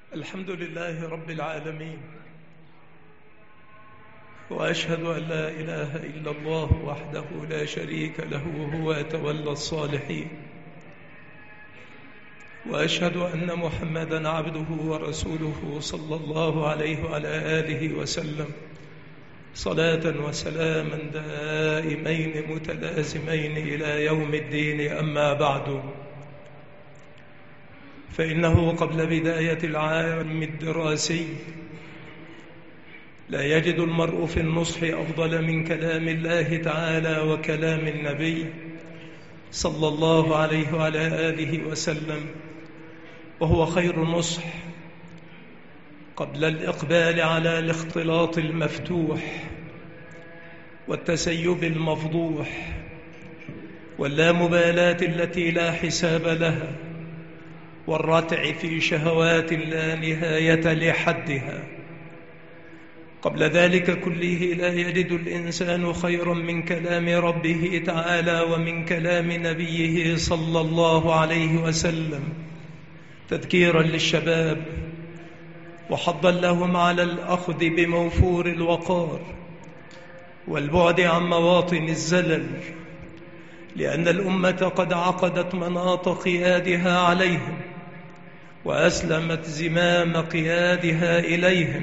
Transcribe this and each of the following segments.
الحمد لله رب العالمين، وأشهد أن لا إله إلا الله وحده لا شريك له وهو يتولى الصالحين، وأشهد أن محمدًا عبده ورسوله صلى الله عليه وعلى آله وسلم صلاة وسلاما دائمين متلازمين إلى يوم الدين. أما بعد، فإنه قبل بداية العام الدراسي لا يجد المرء في النصح أفضل من كلام الله تعالى وكلام النبي صلى الله عليه وعلى آله وسلم، وهو خير نصح قبل الإقبال على الاختلاط المفتوح والتسيب المفضوح واللامبالاة التي لا حساب لها والرتع في شهوات لا نهاية لحدها. قبل ذلك كله لا يجد الإنسان خيرا من كلام ربه تعالى ومن كلام نبيه صلى الله عليه وسلم، تذكيرا للشباب وحضا لهم على الأخذ بموفور الوقار والبعد عن مواطن الزلل، لأن الأمة قد عقدت مناط قيادها عليهم وأسلمت زمام قيادها إليهم،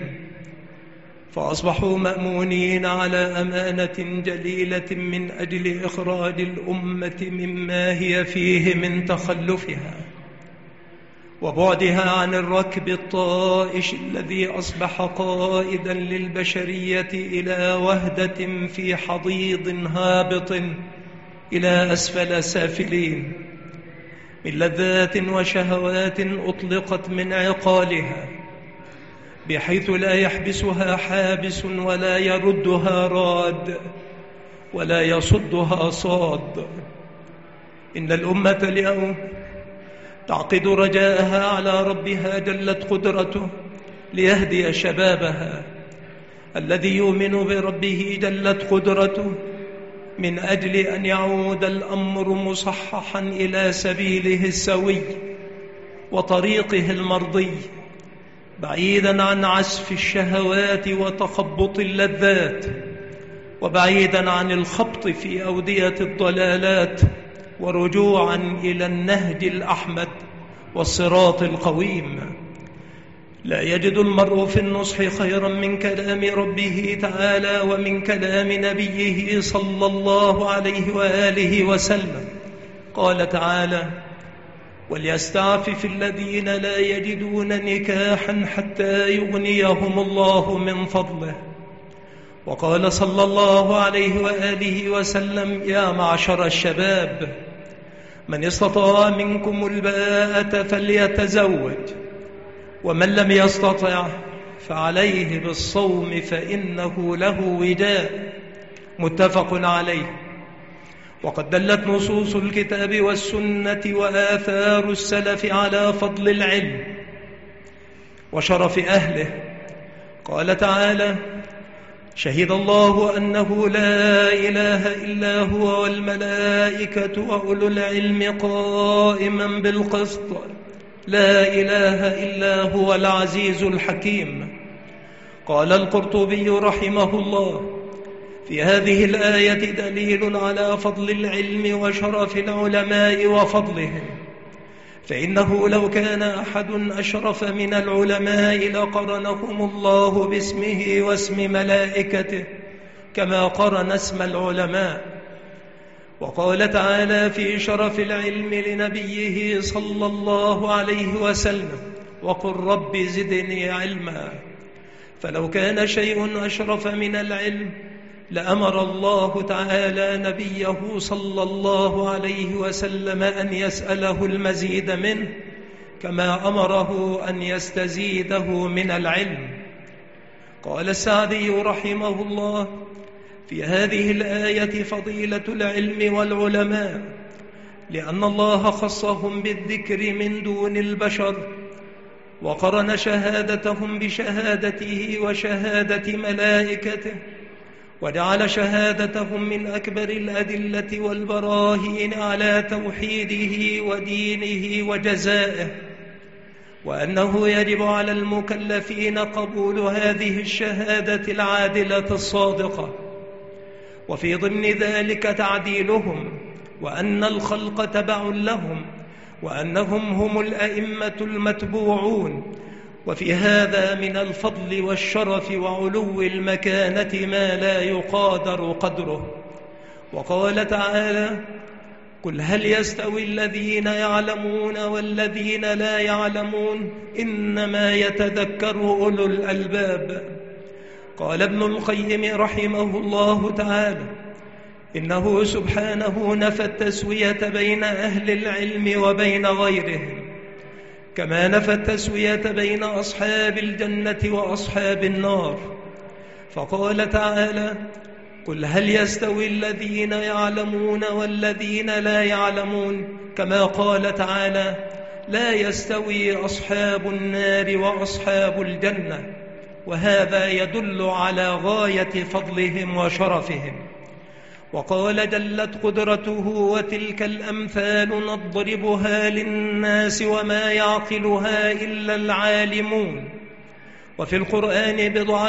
فأصبحوا مأمونين على أمانة جليلة من أجل إخراج الأمة مما هي فيه من تخلفها وبعدها عن الركب الطائش الذي أصبح قائدا للبشرية إلى وهدة في حضيض هابط إلى أسفل سافلين، من لذات وشهوات أطلقت من عقالها بحيث لا يحبسها حابس ولا يردها راد ولا يصدها صاد. إن الأمة اليوم تعقد رجاءها على ربها جلت قدرته ليهدي شبابها الذي يؤمن بربه جلت قدرته من أجل أن يعود الأمر مصححا إلى سبيله السوي وطريقه المرضي، بعيدا عن عسف الشهوات وتخبط اللذات، وبعيدا عن الخبط في أودية الضلالات، ورجوعا إلى النهج الأحمد والصراط القويم. لا يجد المرء في النصح خيرا من كلام ربه تعالى ومن كلام نبيه صلى الله عليه وآله وسلم. قال تعالى: وليستعفف الذين لا يجدون نكاحا حتى يغنيهم الله من فضله. وقال صلى الله عليه وآله وسلم: يا معشر الشباب، من استطاع منكم الباءة فليتزوج، ومن لم يستطع فعليه بالصوم فإنه له وجاء. متفق عليه. وقد دلت نصوص الكتاب والسنة وآثار السلف على فضل العلم وشرف أهله. قال تعالى: شهد الله أنه لا إله إلا هو والملائكة وأولو العلم قائما بالقسط، لا إله إلا هو العزيز الحكيم. قال القرطبي رحمه الله: في هذه الآية دليل على فضل العلم وشرف العلماء وفضلهم، فإنه لو كان أحد أشرف من العلماء لقرنهم الله باسمه واسم ملائكته كما قرن اسم العلماء. وقال تعالى في شرف العلم لنبيه صلى الله عليه وسلم: وقل رب زدني علما. فلو كان شيء أشرف من العلم لأمر الله تعالى نبيه صلى الله عليه وسلم أن يسأله المزيد منه كما أمره أن يستزيده من العلم. قال السعدي رحمه الله: في هذه الآية فضيلة العلم والعلماء، لأن الله خصهم بالذكر من دون البشر، وقرن شهادتهم بشهادته وشهادة ملائكته، وجعل شهادتهم من أكبر الأدلة والبراهين على توحيده ودينه وجزائه. وأنه يجب على المكلفين قبول هذه الشهادة العادلة الصادقة، وفي ضمن ذلك تعديلهم، وأن الخلق تبع لهم، وأنهم هم الأئمة المتبوعون. وفي هذا من الفضل والشرف وعلو المكانة ما لا يقادر قدره. وقال تعالى: قل هل يستوي الذين يعلمون والذين لا يعلمون إنما يتذكر أولو الألباب. قال ابن القيم رحمه الله تعالى: إنه سبحانه نفى التسوية بين أهل العلم وبين غيرهم، كما نفى التسوية بين أصحاب الجنة وأصحاب النار. فقال تعالى: قل هل يستوي الذين يعلمون والذين لا يعلمون، كما قال تعالى: لا يستوي أصحاب النار وأصحاب الجنة. وهذا يدل على غاية فضلهم وشرفهم. وقال: جلت قدرته: وتلك الأمثال نضربها للناس وما يعقلها إلا العالمون. وفي القرآن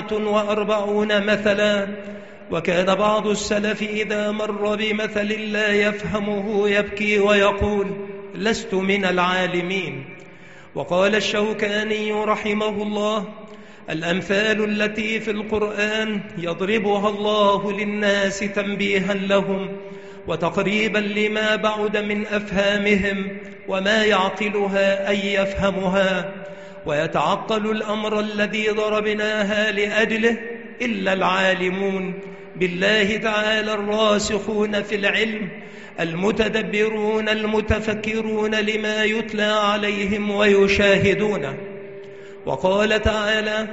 47 مثلا. وكان بعض السلف إذا مر بمثل لا يفهمه يبكي ويقول: لست من العالمين. وقال الشوكاني رحمه الله: الأمثال التي في القرآن يضربها الله للناس تنبيها لهم وتقريبا لما بعد من أفهامهم، وما يعقلها أي يفهمها ويتعقل الأمر الذي ضربناها لأجله إلا العالمون بالله تعالى، الراسخون في العلم، المتدبرون المتفكرون لما يتلى عليهم ويشاهدونه. وقال تعالى: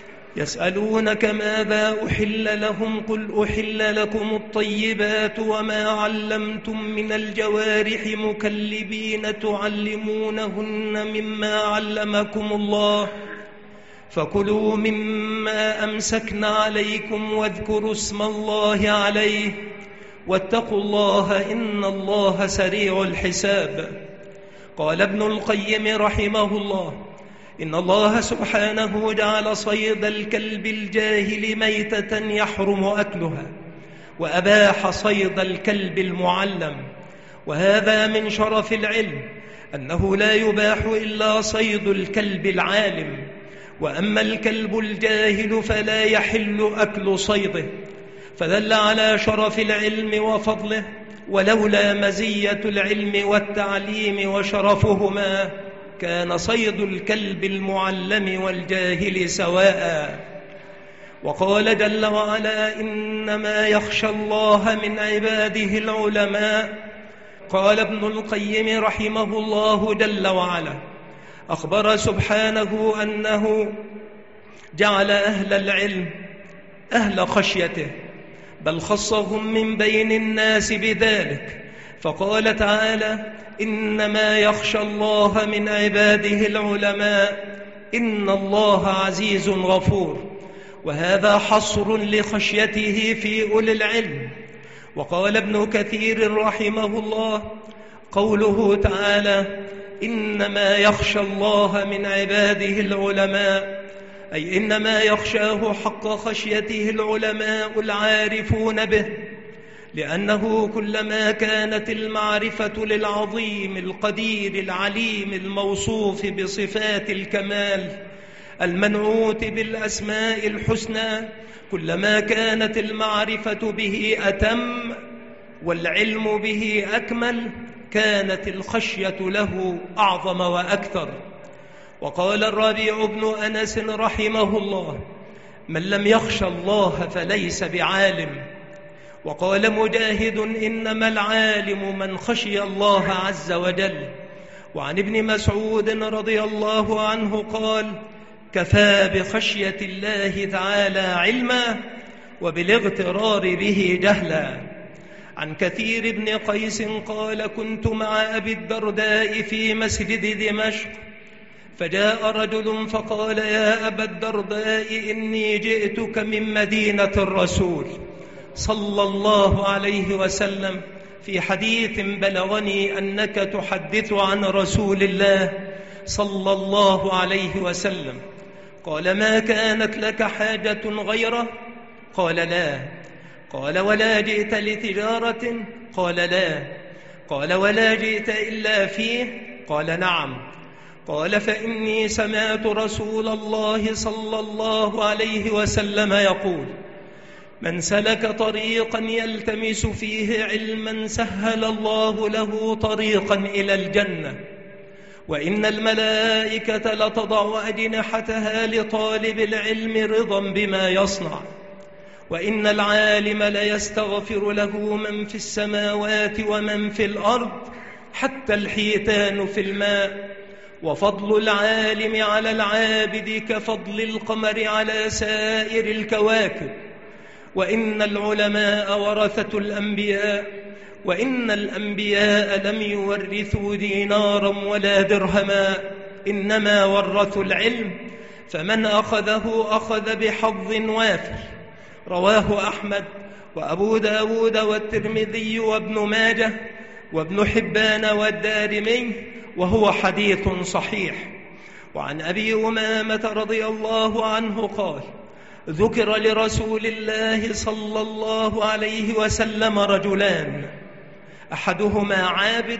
يسألونك ماذا أحل لهم قل أحل لكم الطيبات وما علمتم من الجوارح مكلبين تعلمونهن مما علمكم الله فكلوا مما أمسكن عليكم واذكروا اسم الله عليه واتقوا الله إن الله سريع الحساب. قال ابن القيم رحمه الله: إن الله سبحانه جعل صيد الكلب الجاهل ميتة يحرم أكلها، وأباح صيد الكلب المعلم. وهذا من شرف العلم، أنه لا يباح إلا صيد الكلب العالم، وأما الكلب الجاهل فلا يحل أكل صيده. فدل على شرف العلم وفضله. ولولا مزية العلم والتعليم وشرفهما كان صيد الكلب المعلم والجاهل سواء. وقال جل وعلا: إنما يخشى الله من عباده العلماء. قال ابن القيم رحمه الله جل وعلا: أخبر سبحانه أنه جعل أهل العلم أهل خشيته، بل خصهم من بين الناس بذلك. فقال تعالى: إنما يخشى الله من عباده العلماء إن الله عزيز غفور. وهذا حصر لخشيته في أولي العلم. وقال ابن كثير رحمه الله: قوله تعالى: إنما يخشى الله من عباده العلماء، أي إنما يخشاه حق خشيته العلماء العارفون به، لأنه كلما كانت المعرفة للعظيم القدير العليم الموصوف بصفات الكمال المنعوت بالأسماء الحسنى، كلما كانت المعرفة به أتم والعلم به أكمل، كانت الخشية له أعظم وأكثر. وقال الربيع بن أنس رحمه الله: من لم يخشى الله فليس بعالم. وقال مجاهد: إنما العالم من خشي الله عز وجل. وعن ابن مسعود رضي الله عنه قال: كفى بخشية الله تعالى علما وبالاغترار به جهلا. عن كثير بن قيس قال: كنت مع أبي الدرداء في مسجد دمشق، فجاء رجل فقال: يا أبا الدرداء إني جئتك من مدينة الرسول صلى الله عليه وسلم في حديث بلغني أنك تحدث عن رسول الله، صلى الله عليه وسلم. قال: ما كانت لك حاجة غيره؟ قال: لا. قال: ولا جئت لتجارة؟ قال: لا. قال: ولا جئت إلا فيه؟ قال: نعم. قال: فإني سمعت رسول الله صلى الله عليه وسلم يقول: من سلك طريقا يلتمس فيه علما سهل الله له طريقا إلى الجنة، وإن الملائكة لتضع أجنحتها لطالب العلم رضا بما يصنع، وإن العالم ليستغفر له من في السماوات ومن في الأرض حتى الحيتان في الماء، وفضل العالم على العابد كفضل القمر على سائر الكواكب، وإن العلماء ورثة الأنبياء، وإن الأنبياء لم يورثوا دينارا ولا درهما، إنما ورثوا العلم، فمن أخذه أخذ بحظ وافر. رواه أحمد وأبو داود والترمذي وابن ماجه وابن حبان والدارمي، وهو حديث صحيح. وعن أبي أمامة رضي الله عنه قال: ذكر لرسول الله صلى الله عليه وسلم رجلان، أحدهما عابد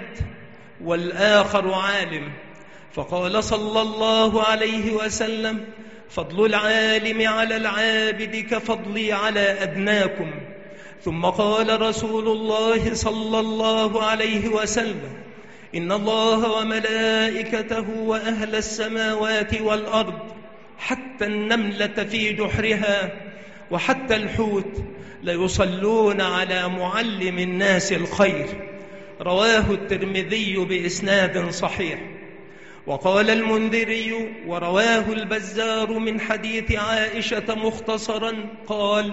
والآخر عالم، فقال صلى الله عليه وسلم: فضل العالم على العابد كفضلي على أدناكم. ثم قال رسول الله صلى الله عليه وسلم: إن الله وملائكته وأهل السماوات والأرض حتى النملة في جحرها وحتى الحوت ليصلون على معلم الناس الخير. رواه الترمذي بإسناد صحيح. وقال المنذري ورواه البزار من حديث عائشة مختصرا قال: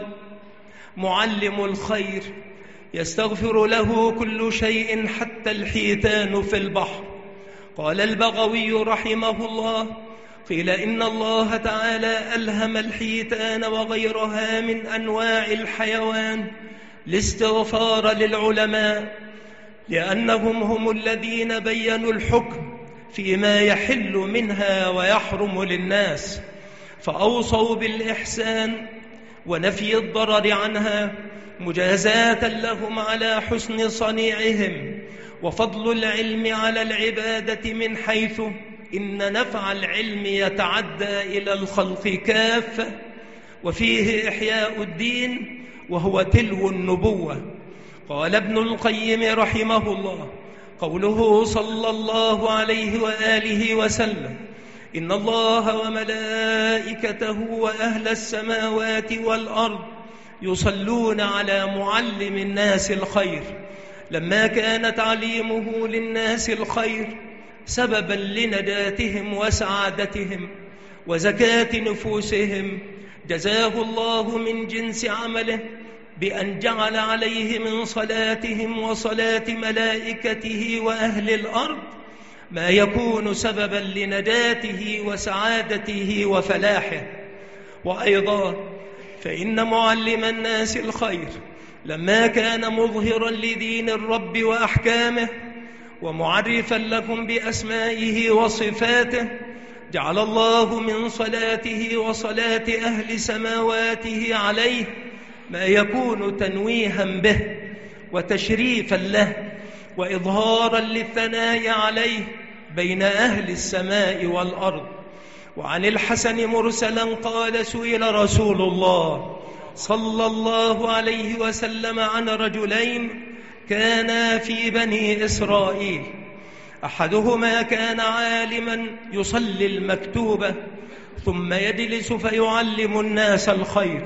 معلم الخير يستغفر له كل شيء حتى الحيتان في البحر. قال البغوي رحمه الله: قيل إن الله تعالى ألهم الحيتان وغيرها من أنواع الحيوان الاستغفار للعلماء، لأنهم هم الذين بينوا الحكم فيما يحل منها ويحرم للناس، فأوصوا بالإحسان ونفي الضرر عنها مجازاة لهم على حسن صنيعهم. وفضل العلم على العبادة من حيث إن نفع العلم يتعدى إلى الخلق كافة، وفيه إحياء الدين وهو تلو النبوة. قال ابن القيم رحمه الله: قوله صلى الله عليه وآله وسلم: إن الله وملائكته وأهل السماوات والأرض يصلون على معلم الناس الخير، لما كان تعليمه للناس الخير سببا لنجاتهم وسعادتهم وزكاة نفوسهم، جزاه الله من جنس عمله بأن جعل عليه من صلاتهم وصلاة ملائكته وأهل الأرض ما يكون سببا لنجاته وسعادته وفلاحه. وأيضا فإن معلم الناس الخير لما كان مظهرا لدين الرب وأحكامه ومعرفا لكم بأسمائه وصفاته، جعل الله من صلاته وصلاة أهل سماواته عليه ما يكون تنويها به وتشريفا له وإظهارا للثناء عليه بين أهل السماء والأرض. وعن الحسن مرسلا قال: سئل رسول الله صلى الله عليه وسلم عن رجلين كانا في بني إسرائيل، أحدهما كان عالما يصلي المكتوبة ثم يجلس فيعلم الناس الخير،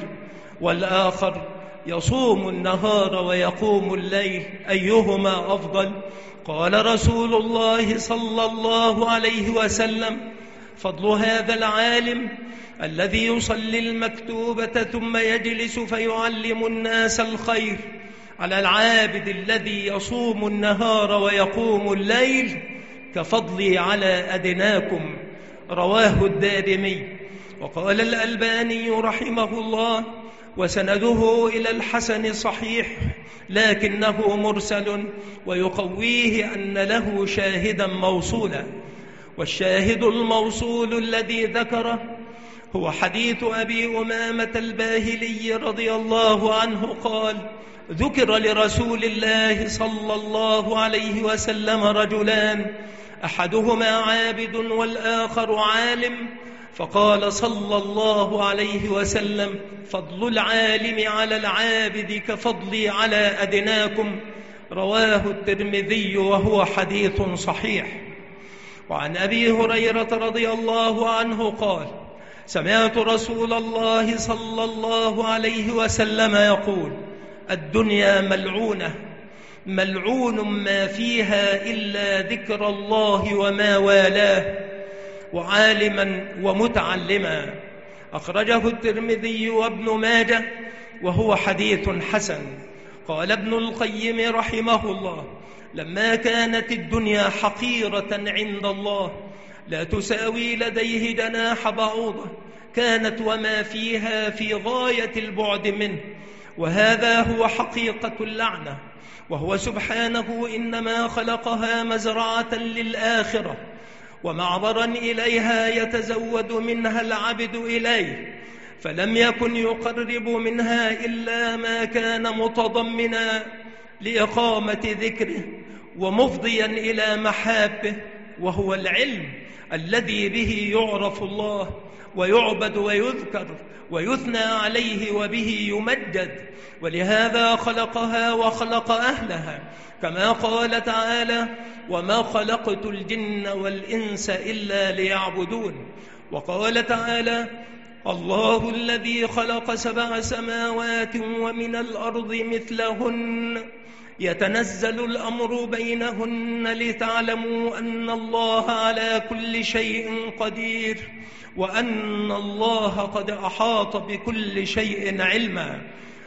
والآخر يصوم النهار ويقوم الليل، أيهما أفضل؟ قال رسول الله صلى الله عليه وسلم: فضل هذا العالم الذي يصلي المكتوبة ثم يجلس فيعلم الناس الخير على العابد الذي يصوم النهار ويقوم الليل كفضلي على أدناكم. رواه الدارمي. وقال الألباني رحمه الله: وسنده إلى الحسن صحيح لكنه مرسل، ويقويه أن له شاهدا موصولا. والشاهد الموصول الذي ذكره هو حديث أبي أمامة الباهلي رضي الله عنه قال: ذكر لرسول الله صلى الله عليه وسلم رجلان، أحدهما عابد والآخر عالم، فقال صلى الله عليه وسلم: فضل العالم على العابد كفضلي على أدناكم. رواه الترمذي وهو حديث صحيح. وعن أبي هريرة رضي الله عنه قال: سمعت رسول الله صلى الله عليه وسلم يقول: الدنيا ملعونة، ملعون ما فيها إلا ذكر الله وما والاه، وعالما ومتعلما. أخرجه الترمذي وابن ماجه وهو حديث حسن. قال ابن القيم رحمه الله: لما كانت الدنيا حقيرة عند الله لا تساوي لديه جناح بعوضة، كانت وما فيها في غاية البعد منه، وهذا هو حقيقة اللعنة. وهو سبحانه إنما خلقها مزرعة للآخرة ومعبرا إليها يتزود منها العبد إليه، فلم يكن يقرب منها إلا ما كان متضمنا لإقامة ذكره ومفضيا إلى محابه، وهو العلم الذي به يعرف الله ويعبد ويذكر ويثنى عليه وبه يمجد. ولهذا خلقها وخلق أهلها، كما قال تعالى: وما خلقت الجن والإنس إلا ليعبدون. وقال تعالى: الله الذي خلق 7 سماوات ومن الأرض مثلهن يتنزل الأمر بينهن لتعلموا أن الله على كل شيء قدير وأن الله قد أحاط بكل شيء علما.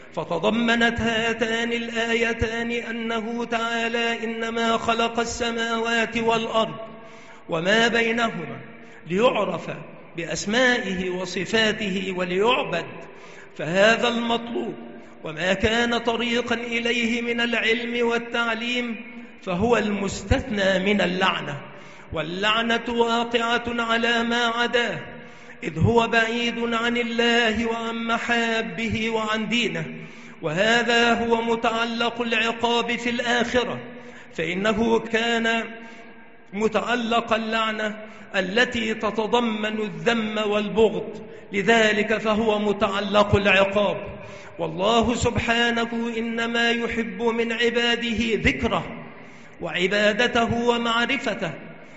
فتضمنت هاتان الآيتان أنه تعالى إنما خلق السماوات والأرض وما بينهما ليعرف بأسمائه وصفاته وليعبد، فهذا المطلوب. وما كان طريقا إليه من العلم والتعليم فهو المستثنى من اللعنة، واللعنة واقعة على ما عداه، إذ هو بعيد عن الله وعن محابه وعن دينه. وهذا هو متعلق العقاب في الآخرة، فإنه كان متعلق اللعنة التي تتضمن الذم والبغض، لذلك فهو متعلق العقاب. والله سبحانه إنما يحب من عباده ذكره وعبادته ومعرفته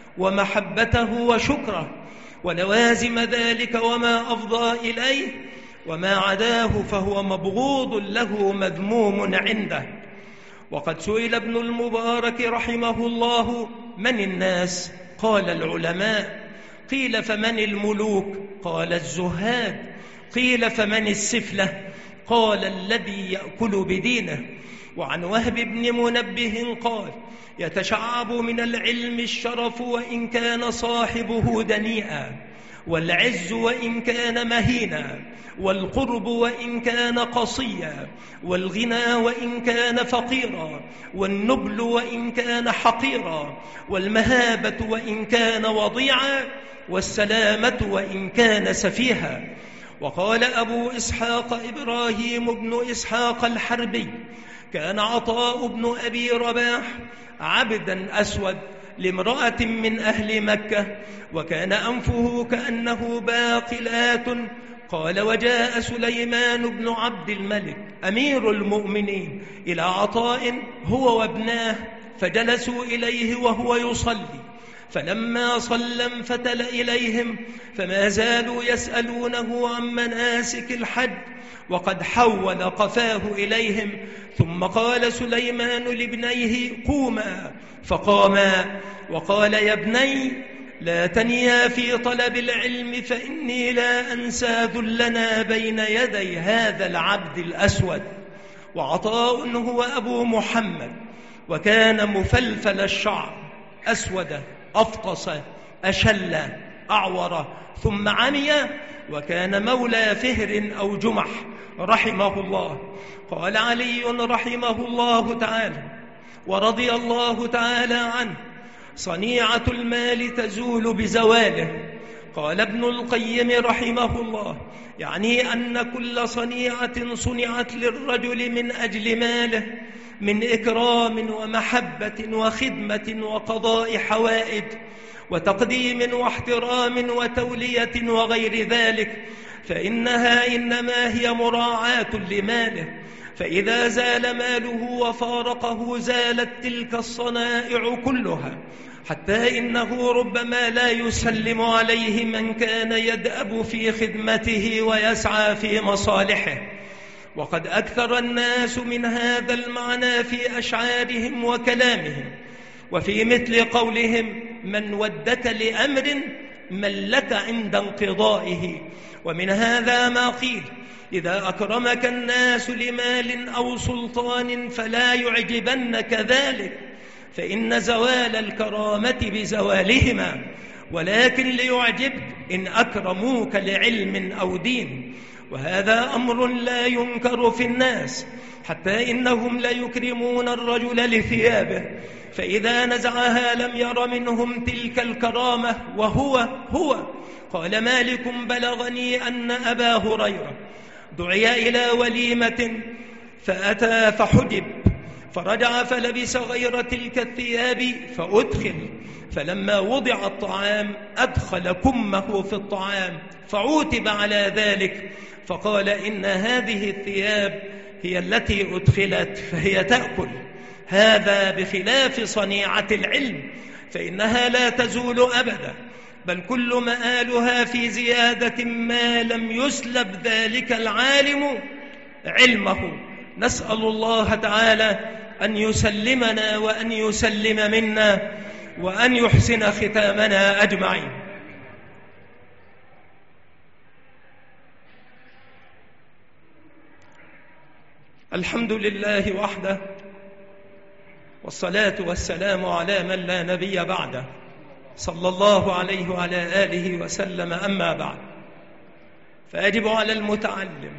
ومحبته وشكره ولوازم ذلك وما أفضى إليه، وما عداه فهو مبغوض له مذموم عنده. وقد سئل ابن المبارك رحمه الله: من الناس؟ قال: العلماء. قيل: فمن الملوك؟ قال: الزهاد. قيل: فمن السفلة؟ قال: الذي يأكل بدينه. وعن وهب بن منبه قال: يتشعب من العلم الشرف وإن كان صاحبه دنيئا، والعز وإن كان مهينا، والقرب وإن كان قصيا، والغنى وإن كان فقيرا، والنبل وإن كان حقيرا، والمهابة وإن كان وضيعا، والسلامة وإن كان سفيها. وقال أبو إسحاق إبراهيم بن إسحاق الحربي: كان عطاء بن أبي رباح عبدا أسود لامرأة من أهل مكة، وكان أنفه كأنه باقلات. قال: وجاء سليمان بن عبد الملك أمير المؤمنين إلى عطاء هو وابناه، فجلسوا إليه وهو يصلي، فلما صلى انفتل إليهم، فما زالوا يسألونه عن مناسك الحج، وقد حول قفاه إليهم. ثم قال سليمان لابنيه: قوما، فقاما، وقال: يا ابني، لا تنيا في طلب العلم، فإني لا أنسى ذلنا بين يدي هذا العبد الأسود. وعطاء هو أبو محمد، وكان مفلفل الشعر، أسود أفطس أشل أعور ثم عمي، وكان مولى فهر أو جمح رحمه الله. قال علي رحمه الله تعالى ورضي الله تعالى عنه: صنيعة المال تزول بزواله. قال ابن القيم رحمه الله: يعني أن كل صنيعة صنعت للرجل من أجل ماله من إكرام ومحبة وخدمة وقضاء حوائج وتقديم واحترام وتولية وغير ذلك، فإنها إنما هي مراعاة لماله، فإذا زال ماله وفارقه زالت تلك الصنائع كلها، حتى إنه ربما لا يسلم عليه من كان يدأب في خدمته ويسعى في مصالحه. وقد أكثر الناس من هذا المعنى في أشعارهم وكلامهم، وفي مثل قولهم: من ودك لأمر من لك عند انقضائه. ومن هذا ما قيل: إذا أكرمك الناس لمال أو سلطان فلا يعجبنك ذلك، فإن زوال الكرامة بزوالهما، ولكن ليعجبك إن أكرموك لعلم أو دين. وهذا أمر لا ينكر في الناس، حتى إنهم ليكرمون الرجل لثيابه، فإذا نزعها لم ير منهم تلك الكرامة وهو. قال مالك: بلغني أن أبا هريرة دعي إلى وليمة فأتى فحجب، فرجع فلبس غير تلك الثياب فأدخل، فلما وضع الطعام أدخل كمه في الطعام فعوتب على ذلك، فقال: إن هذه الثياب هي التي أدخلت فهي تأكل. هذا بخلاف صنيعة العلم، فإنها لا تزول أبدا، بل كل مآلها في زيادة ما لم يسلب ذلك العالم علمه. نسأل الله تعالى أن يسلمنا وأن يسلم منا وأن يحسن ختامنا أجمعين. الحمد لله وحده، والصلاة والسلام على من لا نبي بعده، صلى الله عليه وعلى آله وسلم. أما بعد، فيجب على المتعلم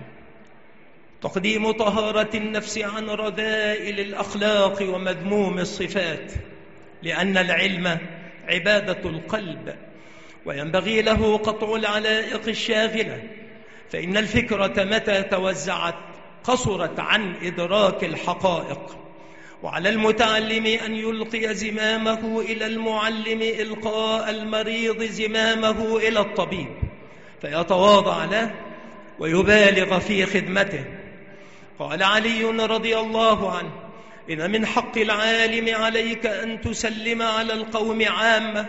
تقديم طهارة النفس عن رذائل الأخلاق ومذموم الصفات، لأن العلم عبادة القلب، وينبغي له قطع العلائق الشاغلة، فإن الفكرة متى توزعت قصرت عن إدراك الحقائق. وعلى المتعلم أن يلقي زمامه إلى المعلم إلقاء المريض زمامه إلى الطبيب، فيتواضع له ويبالغ في خدمته. قال علي رضي الله عنه: إن من حق العالم عليك أن تسلم على القوم عامة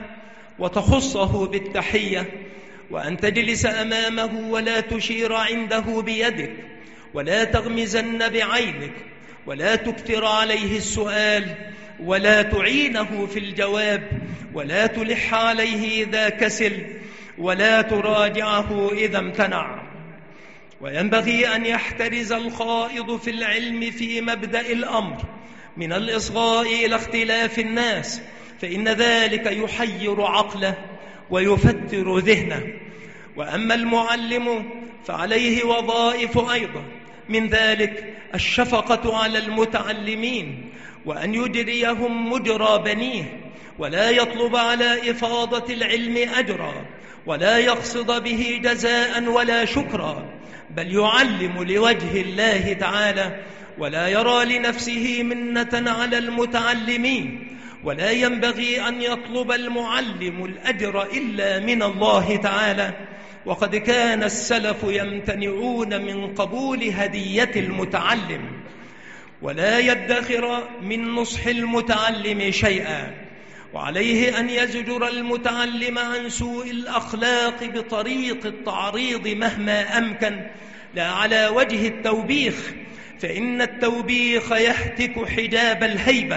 وتخصه بالتحية، وأن تجلس أمامه ولا تشير عنده بيدك، ولا تغمزن بعينك، ولا تكثر عليه السؤال، ولا تعينه في الجواب، ولا تلح عليه إذا كسل، ولا تراجعه إذا امتنع. وينبغي أن يحترز الخائض في العلم في مبدأ الأمر من الإصغاء إلى اختلاف الناس، فإن ذلك يحير عقله ويفتر ذهنه. وأما المعلم فعليه وظائف أيضا، من ذلك الشفقة على المتعلمين، وأن يجريهم مجرى بنيه، ولا يطلب على إفاضة العلم أجرا، ولا يقصد به جزاء ولا شكرا، بل يعلم لوجه الله تعالى، ولا يرى لنفسه منة على المتعلمين. ولا ينبغي أن يطلب المعلم الأجر إلا من الله تعالى، وقد كان السلف يمتنعون من قبول هدية المتعلم. ولا يدخر من نصح المتعلم شيئا، وعليه أن يزجر المتعلم عن سوء الأخلاق بطريق التعريض مهما أمكن، لا على وجه التوبيخ، فإن التوبيخ يهتك حجاب الهيبة.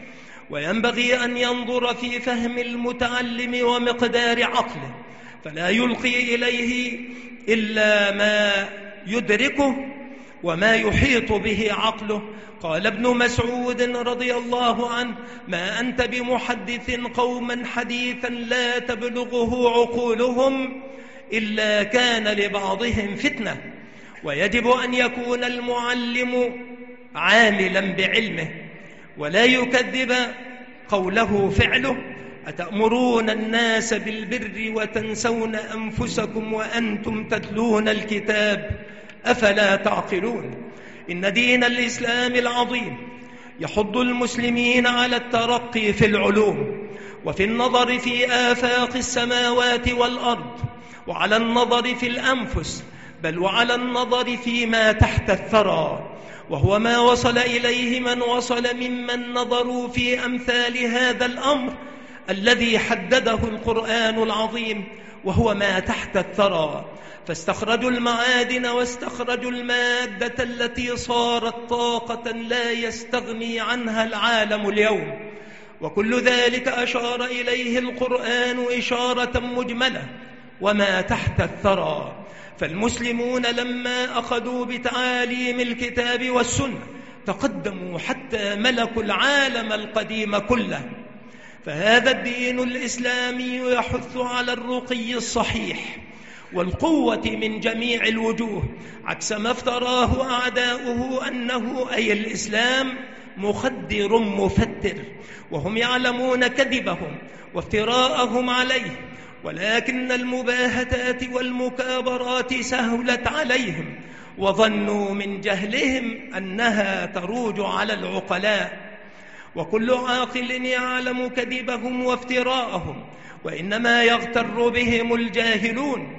وينبغي أن ينظر في فهم المتعلم ومقدار عقله، فلا يلقي إليه إلا ما يدركه وما يحيط به عقله. قال ابن مسعود رضي الله عنه: ما أنت بمحدث قوما حديثا لا تبلغه عقولهم إلا كان لبعضهم فتنة. ويجب أن يكون المعلم عاملا بعلمه، ولا يكذب قوله فعله، أتأمرون الناس بالبر وتنسون أنفسكم وأنتم تتلون الكتاب أفلا تعقلون؟ إن دين الإسلام العظيم يحض المسلمين على الترقي في العلوم وفي النظر في آفاق السماوات والأرض، وعلى النظر في الأنفس، بل وعلى النظر فيما تحت الثرى، وهو ما وصل إليه من وصل ممن نظروا في أمثال هذا الأمر الذي حدده القرآن العظيم، وهو ما تحت الثرى. فاستخرجوا المعادن واستخرجوا المادة التي صارت طاقة لا يستغني عنها العالم اليوم، وكل ذلك أشار إليه القرآن إشارة مجملة، وما تحت الثرى. فالمسلمون لما أخذوا بتعاليم الكتاب والسنة تقدموا حتى ملكوا العالم القديم كله. فهذا الدين الإسلامي يحث على الرقي الصحيح والقوة من جميع الوجوه، عكس ما افتراه أعداؤه أنه أي الإسلام مخدر مفتر، وهم يعلمون كذبهم وافتراءهم عليه، ولكن المباهتات والمكابرات سهلت عليهم، وظنوا من جهلهم أنها تروج على العقلاء. وكل عاقل يعلم كذبهم وافتراءهم، وإنما يغتر بهم الجاهلون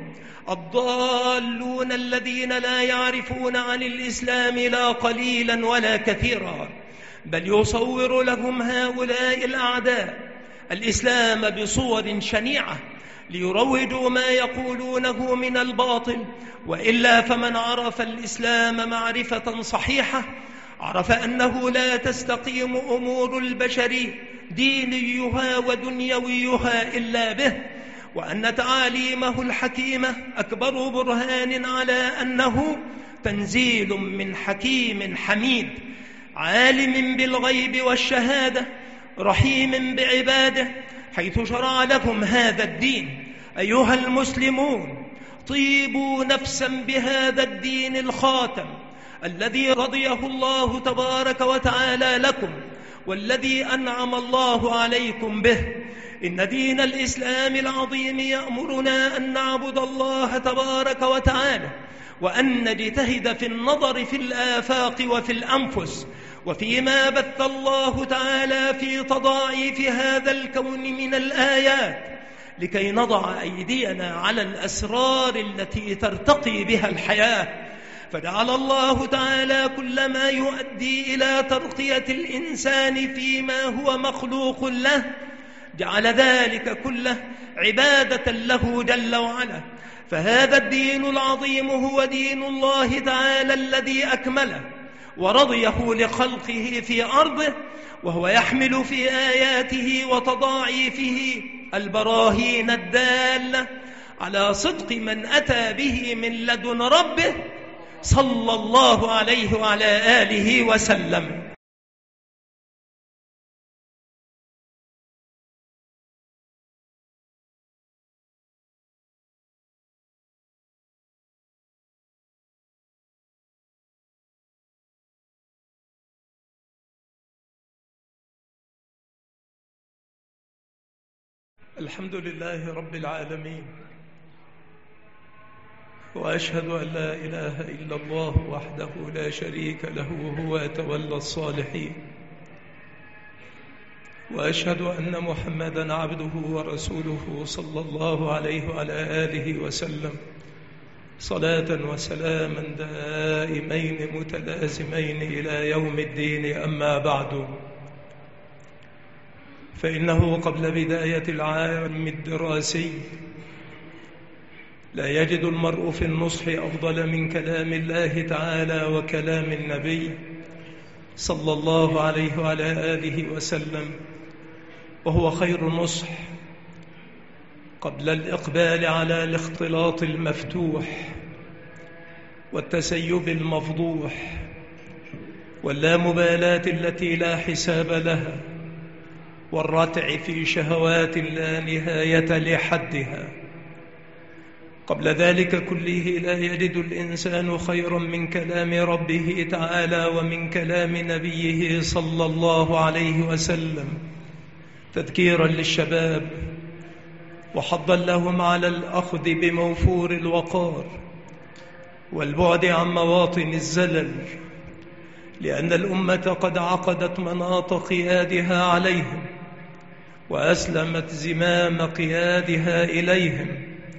الضالون الذين لا يعرفون عن الإسلام لا قليلا ولا كثيرا، بل يصور لهم هؤلاء الأعداء الإسلام بصور شنيعة ليروجوا ما يقولونه من الباطل. وإلا فمن عرف الإسلام معرفة صحيحة عرف أنه لا تستقيم أمور البشر دينيها ودنيويها إلا به، وأن تعاليمه الحكيمة أكبر برهان على أنه تنزيل من حكيم حميد، عالم بالغيب والشهادة، رحيم بعباده، حيث شرع لكم هذا الدين. أيها المسلمون، طيبوا نفسا بهذا الدين الخاتم الذي رضيه الله تبارك وتعالى لكم، والذي أنعم الله عليكم به. إن دين الإسلام العظيم يأمرنا أن نعبد الله تبارك وتعالى، وأن نجتهد في النظر في الآفاق وفي الأنفس، وفيما بث الله تعالى في تضاعيف هذا الكون من الآيات، لكي نضع أيدينا على الأسرار التي ترتقي بها الحياة. فجعل الله تعالى كل ما يؤدي إلى ترقية الإنسان فيما هو مخلوق له، جعل ذلك كله عبادة له جل وعلا. فهذا الدين العظيم هو دين الله تعالى الذي أكمله ورضيه لخلقه في أرضه، وهو يحمل في آياته وتضاعيفه البراهين الدالة على صدق من أتى به من لدن ربه صلى الله عليه وعلى آله وسلم. الحمد لله رب العالمين، وأشهد أن لا إله إلا الله وحده لا شريك له وهو يتولى الصالحين، وأشهد أن محمدًا عبده ورسوله صلى الله عليه وعلى آله وسلم، صلاة وسلاما دائمين متلازمين إلى يوم الدين. أما بعد، فإنه قبل بداية العام الدراسي لا يجد المرء في النصح أفضل من كلام الله تعالى وكلام النبي صلى الله عليه وعلى آله وسلم، وهو خير نصح قبل الإقبال على الاختلاط المفتوح والتسيب المفضوح واللامبالاة التي لا حساب لها، والرتع في شهوات لا نهاية لحدها. قبل ذلك كله لا يجد الإنسان خيرا من كلام ربه تعالى ومن كلام نبيه صلى الله عليه وسلم، تذكيرا للشباب وحضا لهم على الأخذ بموفور الوقار والبعد عن مواطن الزلل، لأن الأمة قد عقدت مناط قيادها عليهم وأسلمت زمام قيادها إليهم،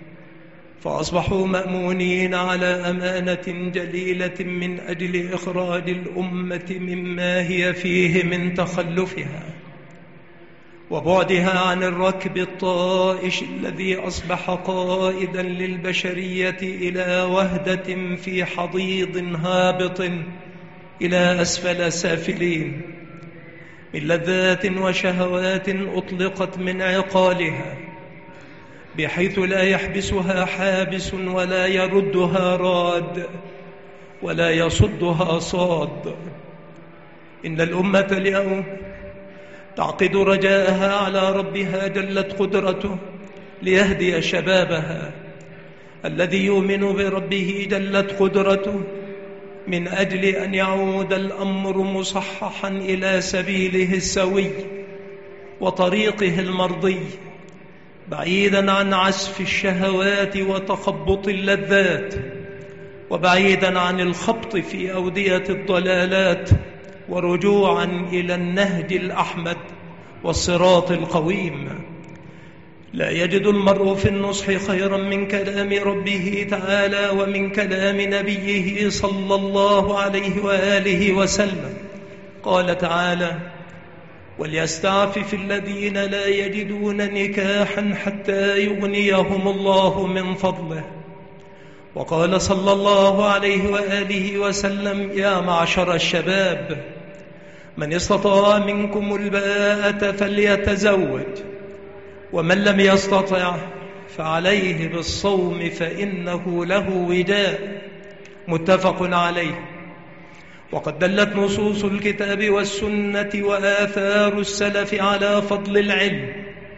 فأصبحوا مأمونين على أمانة جليلة من أجل إخراج الأمة مما هي فيه من تخلفها وبعدها عن الركب الطائش الذي أصبح قائدا للبشرية إلى وهدة في حضيض هابط إلى أسفل سافلين من لذات وشهوات أطلقت من عقالها، بحيث لا يحبسها حابس ولا يردها راد ولا يصدها صاد. إن الأمة اليوم تعقد رجاءها على ربها جلت قدرته ليهدي شبابها الذي يؤمن بربه جلت قدرته من أجل أن يعود الأمر مصححا إلى سبيله السوي وطريقه المرضي، بعيدا عن عسف الشهوات وتخبط اللذات، وبعيدا عن الخبط في أودية الضلالات، ورجوعا إلى النهج الأحمد والصراط القويم. لا يجد المرء في النصح خيرا من كلام ربه تعالى ومن كلام نبيه صلى الله عليه وآله وسلم. قال تعالى: وليستعفف الذين لا يجدون نكاحا حتى يغنيهم الله من فضله. وقال صلى الله عليه وآله وسلم: يا معشر الشباب، من استطاع منكم الباءة فليتزوج، ومن لم يستطع فعليه بالصوم فإنه له وجاء. متفق عليه. وقد دلت نصوص الكتاب والسنة وآثار السلف على فضل العلم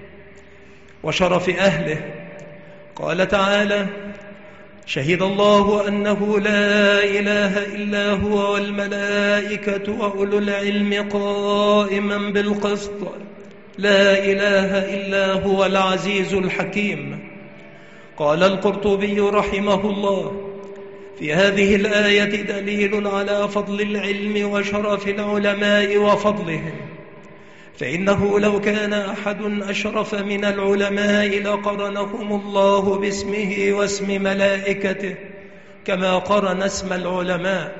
وشرف أهله. قال تعالى: شهد الله أنه لا إله إلا هو والملائكة وأولو العلم قائما بالقسط، لا إله إلا هو العزيز الحكيم. قال القرطبي رحمه الله: في هذه الآية دليل على فضل العلم وشرف العلماء وفضلهم، فإنه لو كان أحد أشرف من العلماء لقرنهم الله باسمه واسم ملائكته كما قرن اسم العلماء.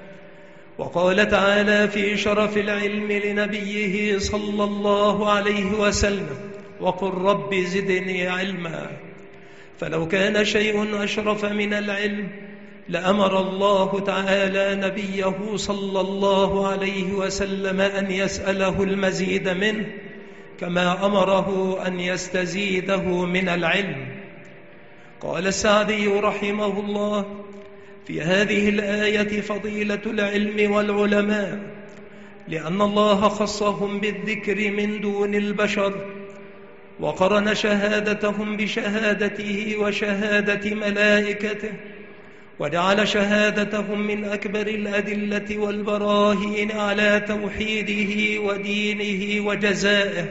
وقال تعالى في شرف العلم لنبيه صلى الله عليه وسلم: وقل رب زدني علما. فلو كان شيء أشرف من العلم لأمر الله تعالى نبيه صلى الله عليه وسلم أن يسأله المزيد منه، كما أمره أن يستزيده من العلم. قال السعدي رحمه الله: في هذه الآية فضيلة العلم والعلماء، لأن الله خصهم بالذكر من دون البشر، وقرن شهادتهم بشهادته وشهادة ملائكته، وجعل شهادتهم من أكبر الأدلة والبراهين على توحيده ودينه وجزائه،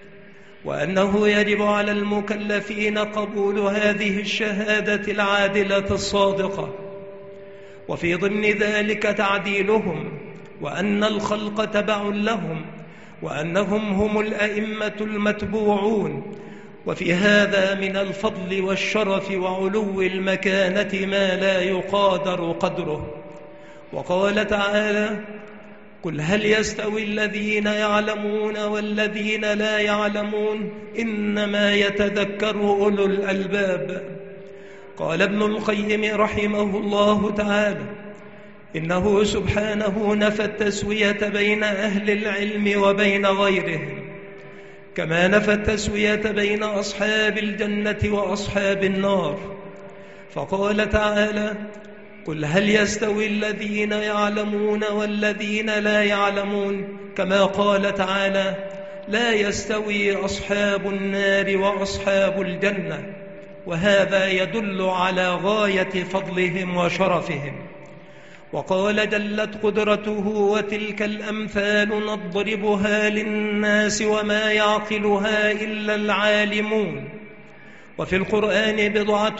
وأنه يجب على المكلفين قبول هذه الشهادة العادلة الصادقة، وفي ضمن ذلك تعديلهم، وأن الخلق تبع لهم، وأنهم هم الأئمة المتبوعون. وفي هذا من الفضل والشرف وعلو المكانة ما لا يقادر قدره. وقال تعالى: قل هل يستوي الذين يعلمون والذين لا يعلمون إنما يتذكر أولو الألباب. قال ابن القيم رحمه الله تعالى: إنه سبحانه نفى التسوية بين أهل العلم وبين غيرهم، كما نفى التسوية بين أصحاب الجنة وأصحاب النار. فقال تعالى: قل هل يستوي الذين يعلمون والذين لا يعلمون، كما قال تعالى: لا يستوي أصحاب النار وأصحاب الجنة. وهذا يدل على غاية فضلهم وشرفهم. وقال جلت قدرته: وتلك الأمثال نضربها للناس وما يعقلها إلا العالمون. وفي القرآن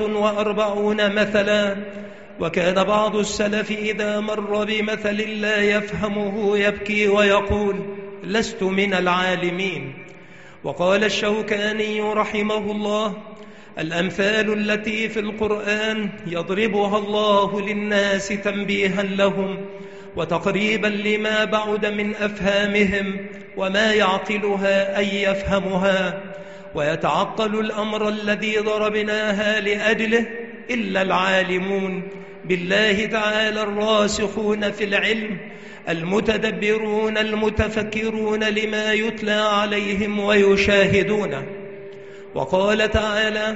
47 مثلا، وكان بعض السلف إذا مر بمثل لا يفهمه يبكي ويقول: لست من العالمين. وقال الشوكاني رحمه الله: الأمثال التي في القرآن يضربها الله للناس تنبيها لهم وتقريبا لما بعد من أفهامهم وما يعقلها أي يفهمها ويتعقل الأمر الذي ضربناها لأجله إلا العالمون بالله تعالى الراسخون في العلم المتدبرون المتفكرون لما يتلى عليهم ويشاهدونه. وقال تعالى: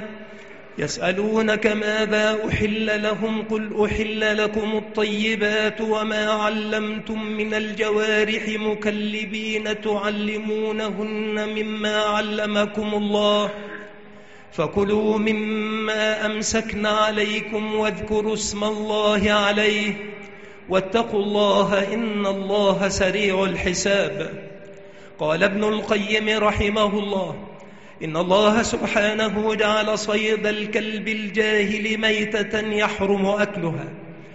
يسألونك ماذا أحل لهم قل أحل لكم الطيبات وما علمتم من الجوارح مكلبين تعلمونهن مما علمكم الله فكلوا مما أمسكن عليكم واذكروا اسم الله عليه واتقوا الله إن الله سريع الحساب. قال ابن القيم رحمه الله: إن الله سبحانه جعل صيد الكلب الجاهل ميتة يحرم أكلها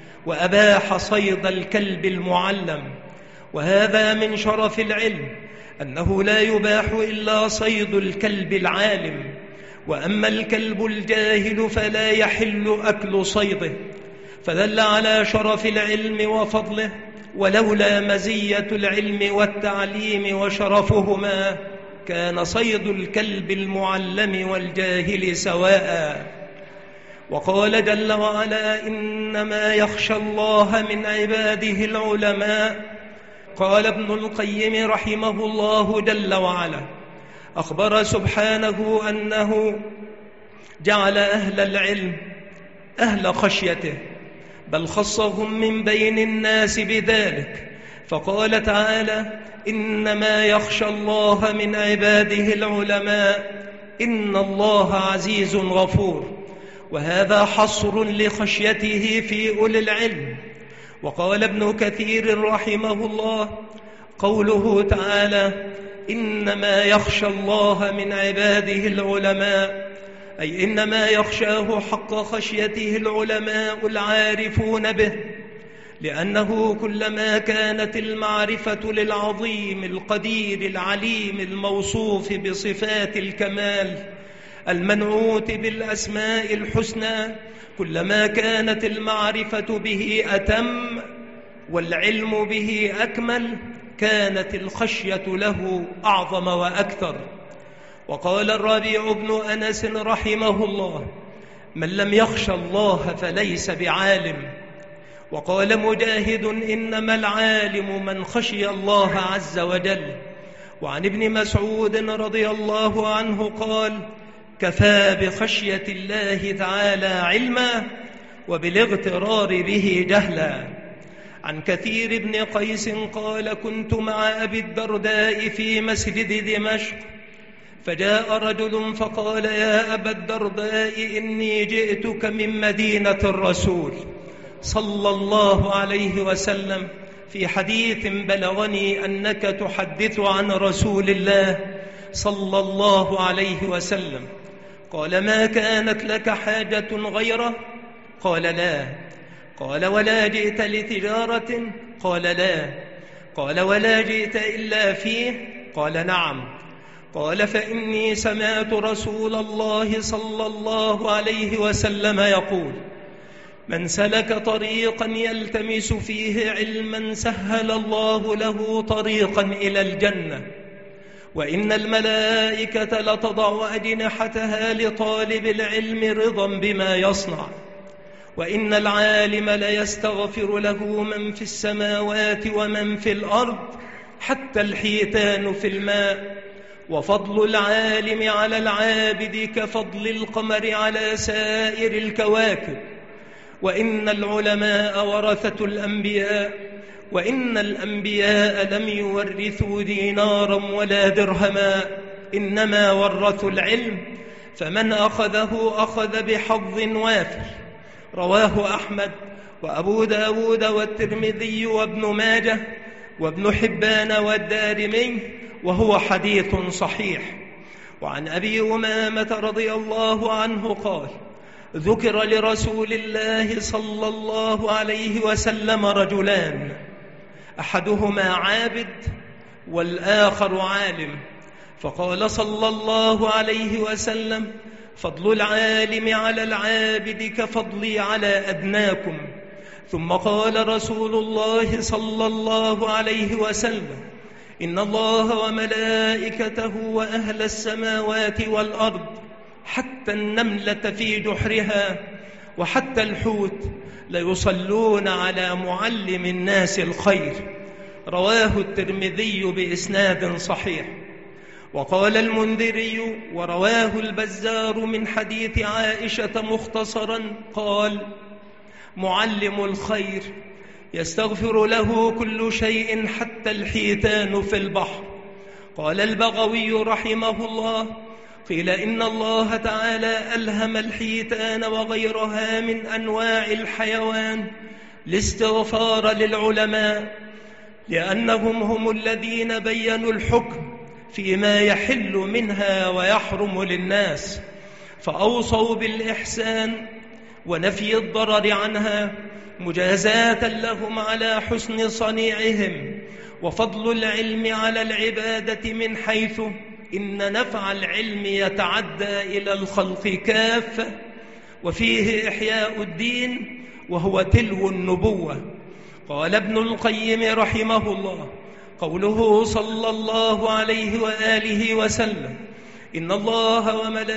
وأباح صيد الكلب المعلم، وهذا من شرف العلم أنه لا يباح إلا صيد الكلب العالم، وأما الكلب الجاهل فلا يحل أكل صيده، فدل على شرف العلم وفضله. ولولا مزية العلم والتعليم وشرفهما كان صيد الكلب المعلم والجاهل سواء. وقال جل وعلا: إنما يخشى الله من عباده العلماء. قال ابن القيم رحمه الله جل وعلا: أخبر سبحانه أنه جعل أهل العلم أهل خشيته، بل خصهم من بين الناس بذلك، فقال تعالى: إنما يخشى الله من عباده العلماء إن الله عزيز غفور، وهذا حصر لخشيته في أولي العلم. وقال ابن كثير رحمه الله: قوله تعالى: إنما يخشى الله من عباده العلماء، أي إنما يخشاه حق خشيته العلماء العارفون به، لأنه كلما كانت المعرفة للعظيم القدير العليم الموصوف بصفات الكمال المنعوت بالأسماء الحسنى، كلما كانت المعرفة به أتم والعلم به أكمل، كانت الخشية له أعظم وأكثر. وقال الربيع بن أنس رحمه الله: من لم يخشى الله فليس بعالم. وقال مجاهد: إنما العالم من خشي الله عز وجل. وعن ابن مسعود رضي الله عنه قال: كفى بخشية الله تعالى علما وبالاغترار به جهلا. عن كثير بن قيس قال: كنت مع أبي الدرداء في مسجد دمشق، فجاء رجل فقال: يا أبا الدرداء إني جئتك من مدينة الرسول صلى الله عليه وسلم في حديث بلغني أنك تحدث عن رسول الله صلى الله عليه وسلم. قال: ما كانت لك حاجة غيره؟ قال: لا. قال: ولا جئت لتجارة؟ قال: لا. قال: ولا جئت إلا فيه؟ قال: نعم. قال: فإني سمعت رسول الله صلى الله عليه وسلم يقول: من سلك طريقا يلتمس فيه علما سهل الله له طريقا إلى الجنة، وإن الملائكة لتضع أجنحتها لطالب العلم رضا بما يصنع، وإن العالم ليستغفر له من في السماوات ومن في الأرض حتى الحيتان في الماء، وفضل العالم على العابد كفضل القمر على سائر الكواكب، وإن العلماء ورثة الأنبياء، وإن الأنبياء لم يورثوا دينارا ولا درهما، إنما ورثوا العلم، فمن أخذه أخذ بحظ وافر، رواه أحمد وأبو داود والترمذي وابن ماجه وابن حبان والدارمي، وهو حديث صحيح. وعن أبي أمامة رضي الله عنه قال: ذكر لرسول الله صلى الله عليه وسلم رجلان، أحدهما عابد والآخر عالم، فقال صلى الله عليه وسلم: فضل العالم على العابد كفضلي على أدناكم. ثم قال رسول الله صلى الله عليه وسلم: إن الله وملائكته وأهل السماوات والأرض حتى النملة في جحرها وحتى الحوت ليصلون على معلم الناس الخير. رواه الترمذي بإسناد صحيح. وقال المنذري ورواه البزار من حديث عائشة مختصرا قال: معلم الخير يستغفر له كل شيء حتى الحيتان في البحر. قال البغوي رحمه الله: قيل إن الله تعالى ألهم الحيتان وغيرها من أنواع الحيوان الاستغفار للعلماء، لأنهم هم الذين بينوا الحكم فيما يحل منها ويحرم للناس، فأوصوا بالإحسان ونفي الضرر عنها مجازاة لهم على حسن صنيعهم. وفضل العلم على العبادة من حيث إن نفع العلم يتعدى إلى الخلق كافة، وفيه إحياء الدين وهو تلو النبوة. قال ابن القيم رحمه الله: قوله صلى الله عليه وآله وسلم: إن الله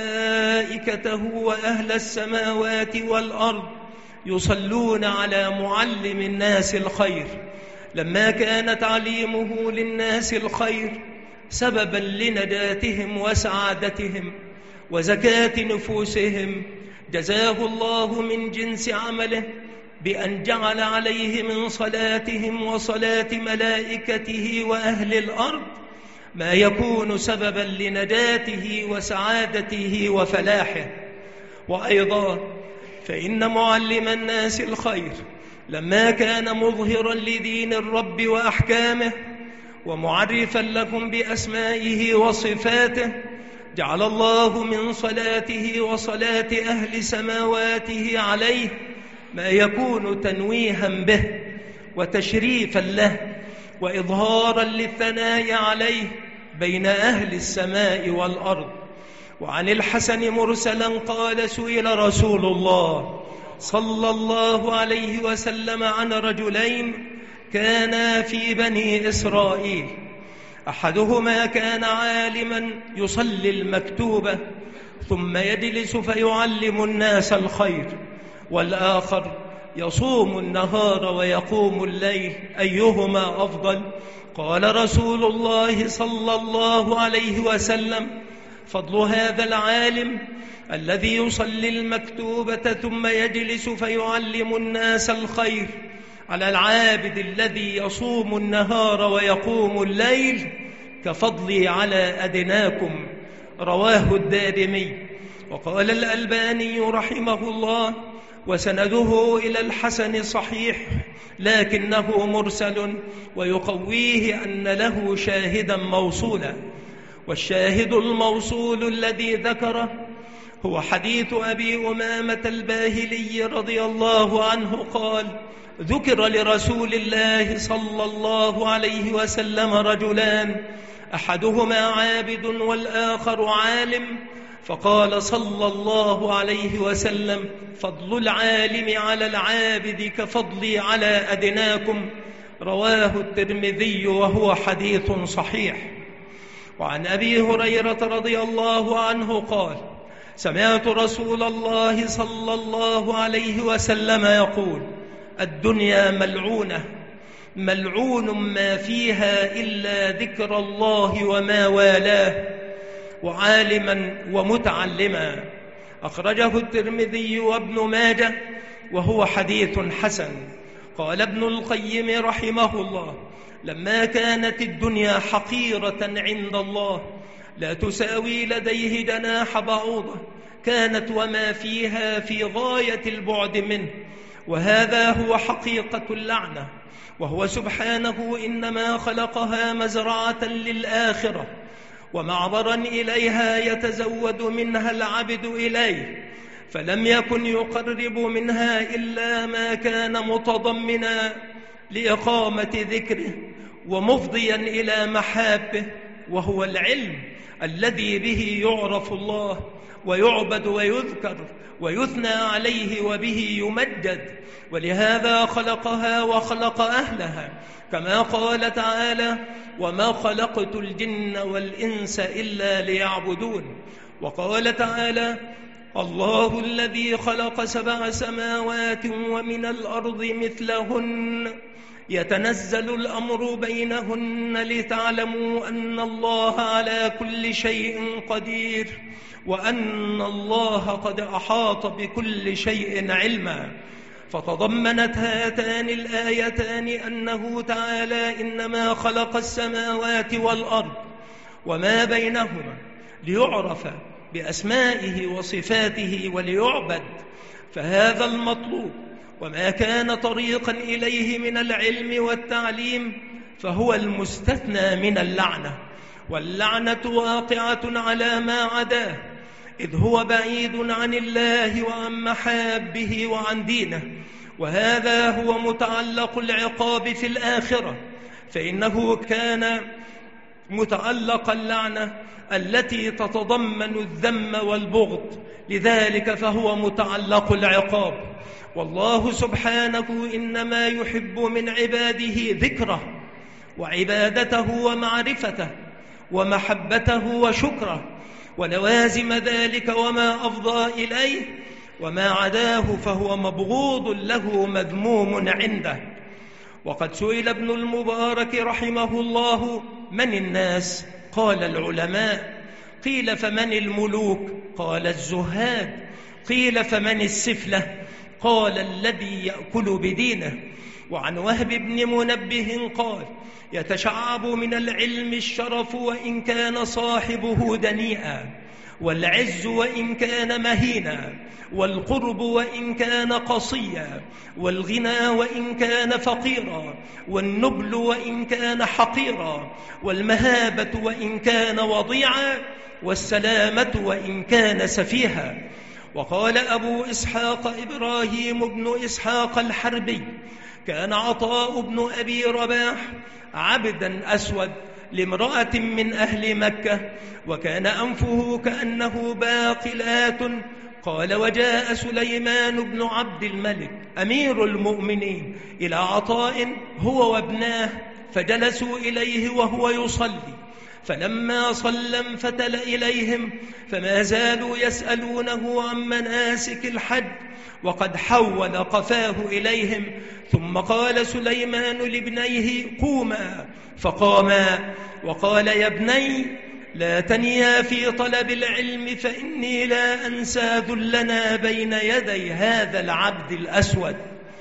وملائكته وأهل السماوات والأرض يصلون على معلم الناس الخير، لما كان تعليمه للناس الخير سببا لنجاتهم وسعادتهم وزكاة نفوسهم، جزاه الله من جنس عمله بأن جعل عليه من صلاتهم وصلاة ملائكته وأهل الأرض ما يكون سببا لنجاته وسعادته وفلاحه. وأيضا فإن معلم الناس الخير لما كان مظهرا لدين الرب وأحكامه ومعرفا لهم بأسمائه وصفاته، جعل الله من صلاته وصلاة أهل سماواته عليه ما يكون تنويها به وتشريفا له وإظهارا للثناء عليه بين أهل السماء والأرض. وعن الحسن مرسلا قال: سئل رسول الله صلى الله عليه وسلم عن رجلين كانا في بني إسرائيل، أحدهما كان عالما يصلي المكتوبة ثم يجلس فيعلم الناس الخير، والآخر يصوم النهار ويقوم الليل، أيهما أفضل؟ قال رسول الله صلى الله عليه وسلم: فضل هذا العالم الذي يصلي المكتوبة ثم يجلس فيعلم الناس الخير على العابد الذي يصوم النهار ويقوم الليل كفضلي على أدناكم. رواه الدارمي. وقال الألباني رحمه الله: وسنده إلى الحسن صحيح لكنه مرسل، ويقويه أن له شاهدا موصولا. والشاهد الموصول الذي ذكره هو حديث أبي أمامة الباهلي رضي الله عنه قال: ذكر لرسول الله صلى الله عليه وسلم رجلان، أحدهما عابد والآخر عالم، فقال صلى الله عليه وسلم: فضل العالم على العابد كفضلي على أدناكم. رواه الترمذي وهو حديث صحيح. وعن أبي هريرة رضي الله عنه قال: سمعت رسول الله صلى الله عليه وسلم يقول: الدنيا ملعونة، ملعون ما فيها إلا ذكر الله وما والاه، وعالما ومتعلما. أخرجه الترمذي وابن ماجه وهو حديث حسن. قال ابن القيم رحمه الله: لما كانت الدنيا حقيرة عند الله لا تساوي لديه جناح بعوضة، كانت وما فيها في غاية البعد منه، وهذا هو حقيقة اللعنة. وهو سبحانه إنما خلقها مزرعة للآخرة ومعبرا إليها يتزود منها العبد إليه، فلم يكن يقرب منها إلا ما كان متضمنا لإقامة ذكره ومفضيا إلى محابه، وهو العلم الذي به يعرف الله ويعبد ويذكر ويثنى عليه وبه يمجد. ولهذا خلقها وخلق أهلها، كما قال تعالى: وما خلقت الجن والإنس إلا ليعبدون. وقال تعالى: الله الذي خلق 7 سماوات ومن الأرض مثلهن يتنزل الأمر بينهن لتعلموا أن الله على كل شيء قدير وأن الله قد أحاط بكل شيء علما. فتضمنت هاتان الآيتان أنه تعالى إنما خلق السماوات والأرض وما بينهما ليعرف بأسمائه وصفاته وليعبد، فهذا المطلوب. وما كان طريقا إليه من العلم والتعليم فهو المستثنى من اللعنة، واللعنة واقعة على ما عداه، إذ هو بعيد عن الله وعن محابه وعن دينه. وهذا هو متعلق العقاب في الآخرة، فإنه كان متعلق اللعنة التي تتضمن الذم والبغض، لذلك فهو متعلق العقاب. والله سبحانه إنما يحب من عباده ذكره وعبادته ومعرفته ومحبته وشكره ولوازم ذلك وما أفضى إليه، وما عداه فهو مبغوض له مذموم عنده. وقد سئل ابن المبارك رحمه الله: من الناس؟ قال: العلماء. قيل: فمن الملوك؟ قال: الزهاد. قيل: فمن السفلة؟ قال: الذي يأكل بدينه. وعن وهب بن منبه قال: يتشعب من العلم الشرف وإن كان صاحبه دنيئا، والعز وإن كان مهينا، والقرب وإن كان قصيا، والغنى وإن كان فقيرا، والنبل وإن كان حقيرا، والمهابة وإن كان وضيعا، والسلامة وإن كان سفيها. وقال أبو إسحاق إبراهيم بن إسحاق الحربي: كان عطاء بن أبي رباح عبدا أسود لامرأة من أهل مكة، وكان أنفه كأنه باقلات. قال: وجاء سليمان بن عبد الملك أمير المؤمنين إلى عطاء هو وابناه، فجلسوا إليه وهو يصلي، فلما صلى انفتل إليهم، فما زالوا يسألونه عن مناسك الحج، وقد حول قفاه إليهم. ثم قال سليمان لابنيه: قوما، فقاما، وقال: يا ابني، لا تنيا في طلب العلم، فإني لا أنسى ذلنا بين يدي هذا العبد الأسود.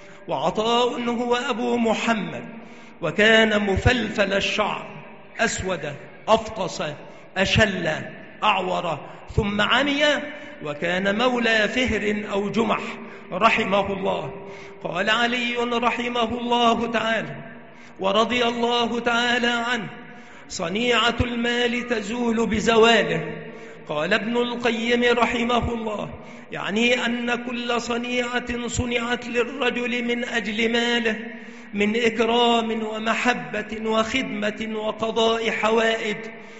وعطاء هو أبو محمد، وكان مفلفل الشعر، أسود أفطس أشل أعور ثم عمي، وكان مولى فهر أو جمح رحمه الله. قال علي رحمه الله تعالى ورضي الله تعالى عنه: صنيعة المال تزول بزواله. قال ابن القيم رحمه الله: يعني أن كل صنيعة صنعت للرجل من أجل ماله من إكرام ومحبة وخدمة وقضاء حوائج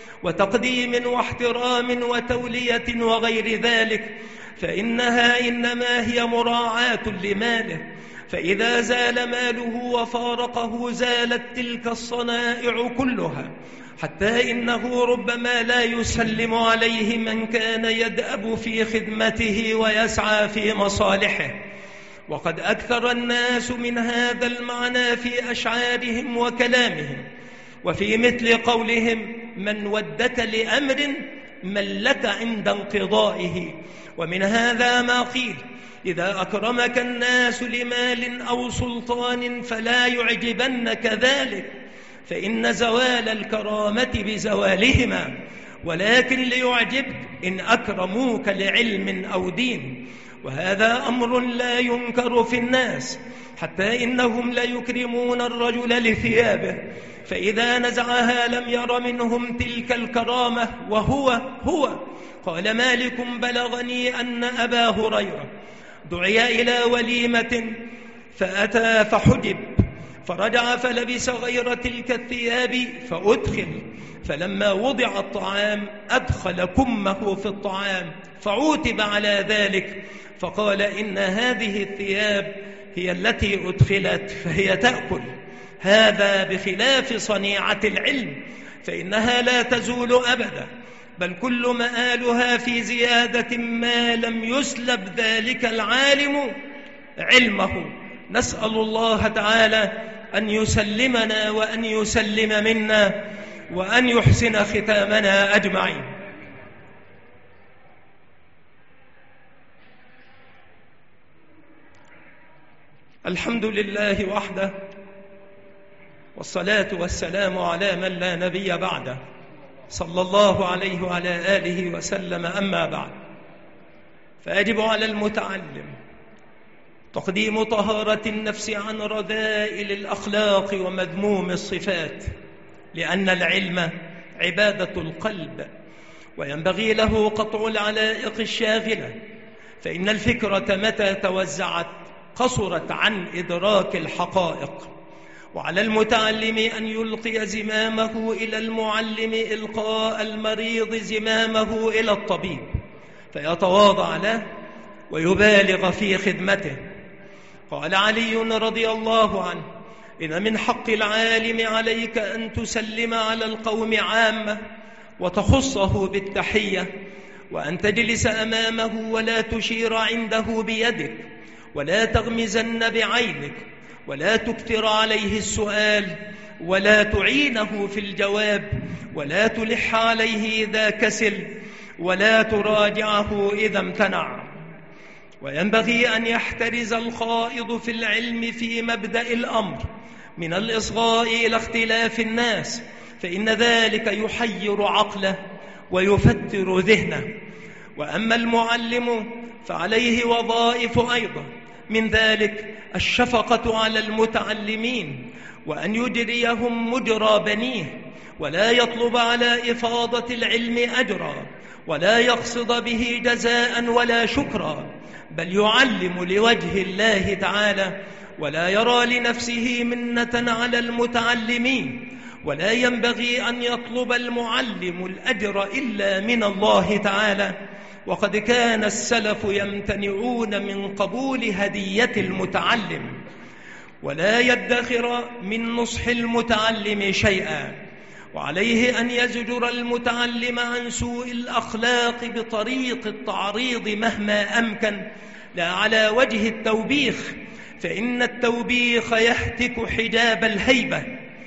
وتقديم واحترام وتولية وغير ذلك، فإنها إنما هي مراعاة لماله، فإذا زال ماله وفارقه زالت تلك الصنائع كلها، حتى إنه ربما لا يسلم عليه من كان يدأب في خدمته ويسعى في مصالحه. وقد أكثر الناس من هذا المعنى في أشعارهم وكلامهم، وفي مثل قولهم: من ودك لأمر من لك عند انقضائه. ومن هذا ما قيل: إذا أكرمك الناس لمال أو سلطان فلا يعجبنك ذلك، فإن زوال الكرامة بزوالهما، ولكن ليعجبك إن أكرموك لعلم أو دين، وهذا أمر لا ينكر في الناس، حتى إنهم ليكرمون الرجل لثيابه، فإذا نزعها لم ير منهم تلك الكرامة وهو. قال مالك: بلغني أن أبا هريرة دعي إلى وليمة فأتى فحجب، فرجع فلبس غير تلك الثياب فأدخل، فلما وضع الطعام أدخل كمه في الطعام فعوتب على ذلك، فقال: إن هذه الثياب هي التي أدخلت فهي تأكل. هذا بخلاف صنيعة العلم، فإنها لا تزول أبدا، بل كل مآلها في زيادة ما لم يسلب ذلك العالم علمه. نسأل الله تعالى أن يسلمنا وأن يسلم منا وأن يحسن ختامنا أجمعين. الحمد لله وحده، والصلاة والسلام على من لا نبي بعده، صلى الله عليه وعلى آله وسلم. أما بعد، فيجب على المتعلم تقديم طهارة النفس عن رذائل الأخلاق ومذموم الصفات، لأن العلم عبادة القلب، وينبغي له قطع العلائق الشاغلة، فإن الفكرة متى توزعت قصرت عن إدراك الحقائق. وعلى المتعلم أن يلقي زمامه إلى المعلم إلقاء المريض زمامه إلى الطبيب، فيتواضع له ويبالغ في خدمته. قال علي رضي الله عنه: إن من حق العالم عليك أن تسلم على القوم عامة وتخصه بالتحية، وأن تجلس أمامه ولا تشير عنده بيدك، ولا تغمزن بعينك، ولا تكثر عليه السؤال، ولا تعينه في الجواب، ولا تلح عليه إذا كسل، ولا تراجعه إذا امتنع. وينبغي أن يحترز الخائض في العلم في مبدأ الأمر من الإصغاء إلى اختلاف الناس، فإن ذلك يحير عقله ويفتر ذهنه. وأما المعلم فعليه وظائف أيضا، من ذلك الشفقة على المتعلمين، وأن يجريهم مجرى بنيه، ولا يطلب على إفاضة العلم أجرا، ولا يقصد به جزاء ولا شكرا، بل يعلم لوجه الله تعالى، ولا يرى لنفسه منة على المتعلمين. ولا ينبغي أن يطلب المعلم الأجر إلا من الله تعالى، وقد كان السلف يمتنعون من قبول هدية المتعلم. ولا يدخر من نصح المتعلم شيئا، وعليه أن يزجر المتعلم عن سوء الأخلاق بطريق التعريض مهما أمكن، لا على وجه التوبيخ، فإن التوبيخ يهتك حجاب الهيبة.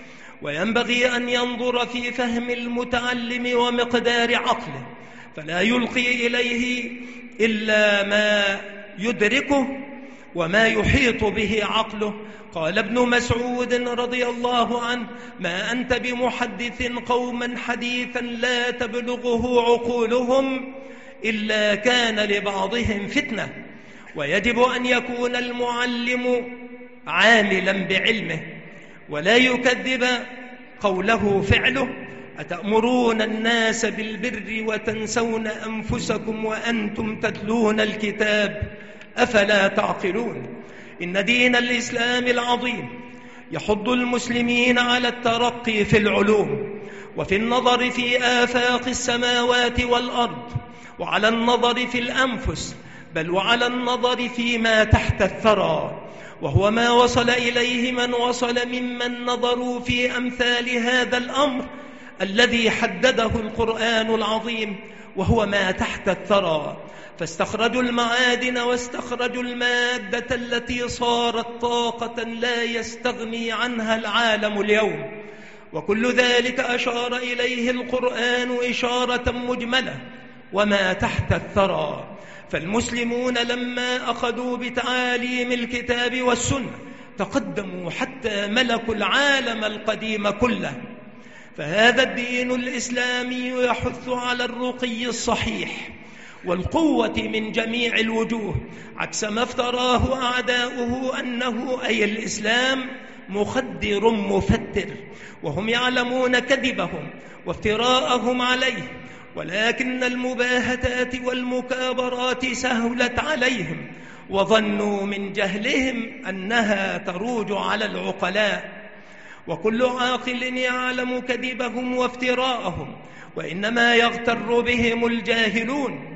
وينبغي أن ينظر في فهم المتعلم ومقدار عقله، فلا يلقي إليه إلا ما يدركه وما يحيط به عقله. قال ابن مسعود رضي الله عنه: ما أنت بمحدث قوما حديثا لا تبلغه عقولهم إلا كان لبعضهم فتنة. ويجب أن يكون المعلم عاملا بعلمه، ولا يكذب قوله فعله: أتأمرون الناس بالبر وتنسون أنفسكم وأنتم تتلون الكتاب أفلا تعقلون. إن دين الإسلام العظيم يحض المسلمين على الترقي في العلوم، وفي النظر في آفاق السماوات والأرض، وعلى النظر في الأنفس، بل وعلى النظر فيما تحت الثرى، وهو ما وصل إليه من وصل ممن نظروا في أمثال هذا الأمر الذي حدده القرآن العظيم، وهو ما تحت الثرى. فاستخرجوا المعادن واستخرجوا المادة التي صارت طاقة لا يستغني عنها العالم اليوم، وكل ذلك أشار إليه القرآن إشارة مجملة. وما تحت الثرى، فالمسلمون لما أخذوا بتعاليم الكتاب والسنة تقدموا حتى ملكوا العالم القديم كله، فهذا الدين الإسلامي يحث على الرقي الصحيح والقوة من جميع الوجوه، عكس ما افتراه أعداؤه أنه أي الإسلام مخدر مفتر، وهم يعلمون كذبهم وافتراءهم عليه، ولكن المباهتات والمكابرات سهلت عليهم، وظنوا من جهلهم أنها تروج على العقلاء. وكل عاقل يعلم كذبهم وافتراءهم، وإنما يغتر بهم الجاهلون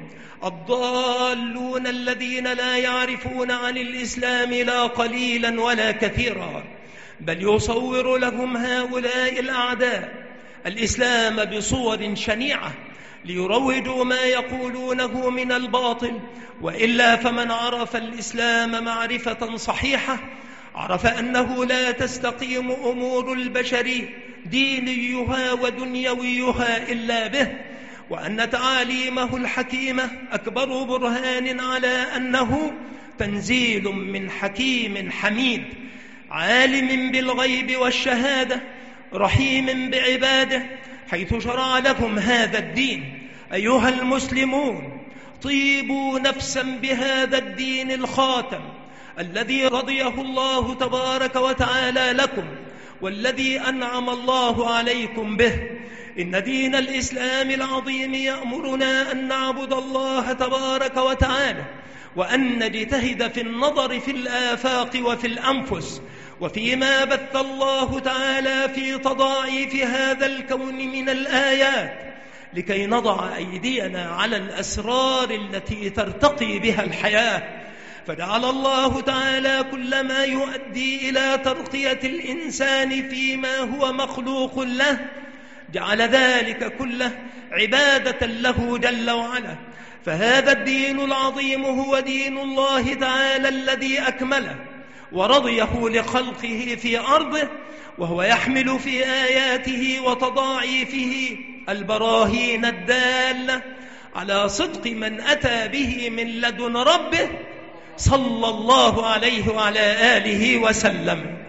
الضالون الذين لا يعرفون عن الإسلام لا قليلا ولا كثيرا، بل يصور لهم هؤلاء الأعداء الإسلام بصور شنيعة ليروجوا ما يقولونه من الباطل. وإلا فمن عرف الإسلام معرفة صحيحة عرف أنه لا تستقيم أمور البشر دينيها ودنيويها إلا به، وأن تعاليمه الحكيمة أكبر برهان على أنه تنزيل من حكيم حميد عالم بالغيب والشهادة رحيم بعباده، حيث شرع لكم هذا الدين. أيها المسلمون، طيبوا نفسا بهذا الدين الخاتم الذي رضيه الله تبارك وتعالى لكم، والذي أنعم الله عليكم به. إن دين الإسلام العظيم يأمرنا أن نعبد الله تبارك وتعالى، وأن نجتهد في النظر في الآفاق وفي الأنفس، وفيما بث الله تعالى في تضاعيف هذا الكون من الآيات، لكي نضع أيدينا على الأسرار التي ترتقي بها الحياة. فجعل الله تعالى كل ما يؤدي إلى ترقية الإنسان فيما هو مخلوق له، جعل ذلك كله عبادة له جل وعلا. فهذا الدين العظيم هو دين الله تعالى الذي أكمله ورضيه لخلقه في أرضه، وهو يحمل في آياته وتضاعيفه البراهين الدالة على صدق من أتى به من لدن ربه صلى الله عليه وعلى آله وسلم.